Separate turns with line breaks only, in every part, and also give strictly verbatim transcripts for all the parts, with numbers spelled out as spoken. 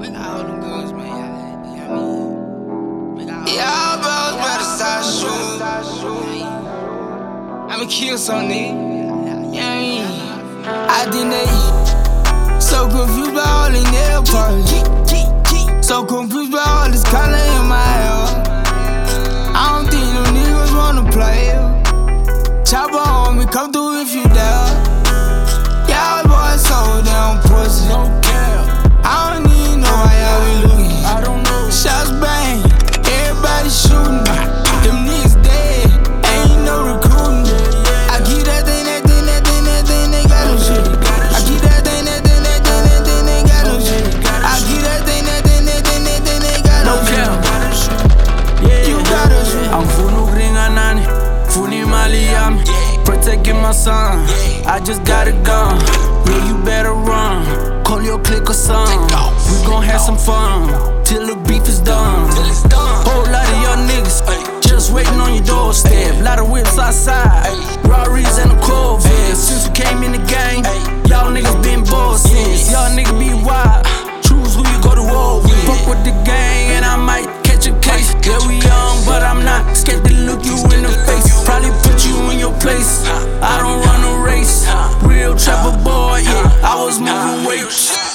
Make all them guns, man. Yeah, yeah, I mean. Make all
Y'all bros better start shooting.
I'ma kill some nigga. Yeah, I mean.
I did that. So confused by all the nail polish. So confused by all this color in my hair. I don't think them niggas wanna play. Chopper on me, come through if you dare. Y'all boys so damn pussy. I don't even know why y'all be looking.
I don't know.
Shots bang, everybody shooting. Them niggas dead, ain't no recruiting. I keep that thing, that thing, that thing, that thing, they got no shit. I keep that thing, that thing, that thing, that thing, they got no shit. I keep that thing, that thing, that thing, that thing, they got no shit. You gotta shoot.
I'm funu gringa nani, funi Miami, protecting my son. I just got a gun, yeah, you better run. Call your clique or something. We gon' have some fun till the beef is done. Whole lot of y'all niggas just waiting on your doorstep. Lot of whips outside, Rarries and a Corvette. Since we came in the game, y'all niggas been bored since. Y'all niggas be wild, choose who you go to war with. Fuck with the gang and I might catch a case. Yeah, we young, but I'm not scared to look you in the face. Probably put you in your place. I don't run a race. Real trapper boy, yeah, I was moving weight.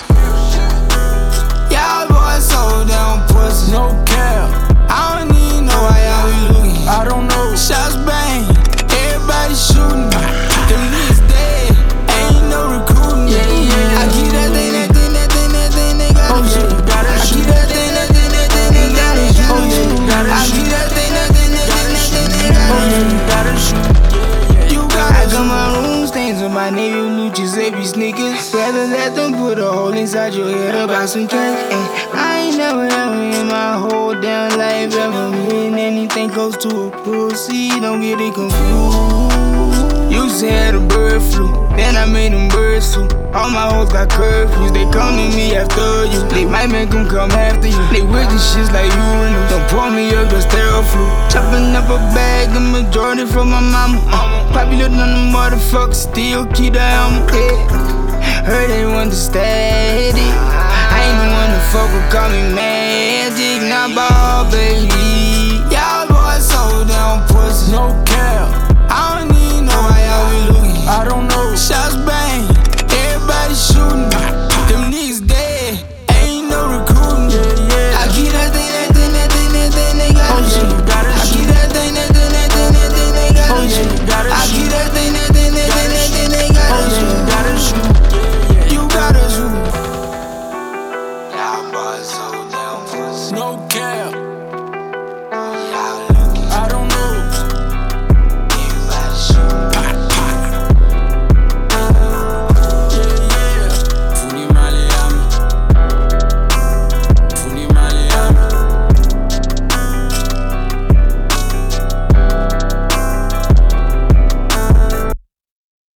Y'all boys so damn pussy.
No cap,
I don't even know why y'all be looking.
I don't know.
Shots bang, everybody shooting. Them niggas dead, ain't no recruiting.
Yeah, yeah.
I keep that thing, that thing, that thing, that thing, they got
Oh
no
shit,
shit.
you gotta
I keep
shoot.
that thing, that thing, that thing, they got no shit.
Oh yeah, you gotta
I
shoot.
keep that thing, that thing, that thing, that thing, they got
Oh
no
yeah,
shit.
you gotta shoot.
You got I got my room stains on my navy blue Giuseppe sneakers. Rather let them put a hole inside your head about some cash. And I ain't never ever in my whole damn life ever been anything close to a pussy. Don't get it confused. Used to have the bird flu, then I made them birds too. All my hoes got curfews, they come to me after you. They might make them come after you. They with the shits like you and them. Don't pour me up, just sterile flu. Chopping up a bag, the majority from my mama. Uh, popular than the motherfuckers, still keep the helmet. Yeah. Heard they want to stay.